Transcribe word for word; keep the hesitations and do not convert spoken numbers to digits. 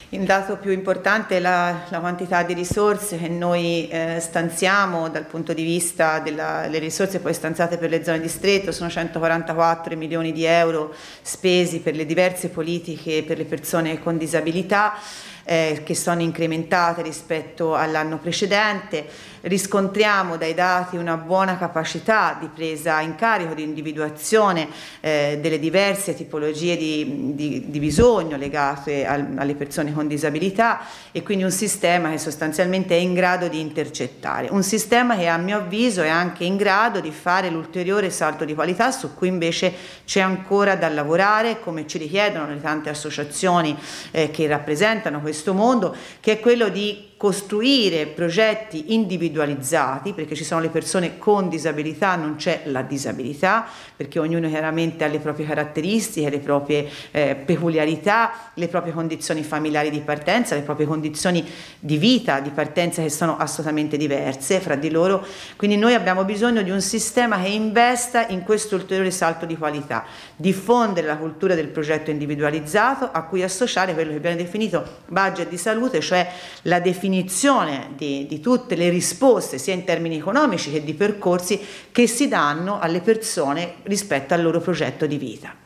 Il dato più importante è la, la quantità di risorse che noi eh, stanziamo dal punto di vista delle risorse poi stanziate per le zone di stretto. Sono centoquarantaquattro milioni di euro spesi per le diverse politiche per le persone con disabilità, eh, che sono incrementate rispetto all'anno precedente. Riscontriamo dai dati una buona capacità di presa in carico, di individuazione eh, delle diverse tipologie di, di, di bisogno legate al, alle persone con disabilità, e quindi un sistema che sostanzialmente è in grado di intercettare, un sistema che a mio avviso è anche in grado di fare l'ulteriore salto di qualità su cui invece c'è ancora da lavorare, come ci richiedono le tante associazioni eh, che rappresentano questo mondo, che è quello di costruire progetti individualizzati, perché ci sono le persone con disabilità, non c'è la disabilità, perché ognuno chiaramente ha le proprie caratteristiche, le proprie eh, peculiarità, le proprie condizioni familiari di partenza, le proprie condizioni di vita di partenza che sono assolutamente diverse fra di loro. Quindi noi abbiamo bisogno di un sistema che investa in questo ulteriore salto di qualità, diffondere la cultura del progetto individualizzato, a cui associare quello che viene definito budget di salute, cioè la definizione Di, di tutte le risposte sia in termini economici che di percorsi che si danno alle persone rispetto al loro progetto di vita.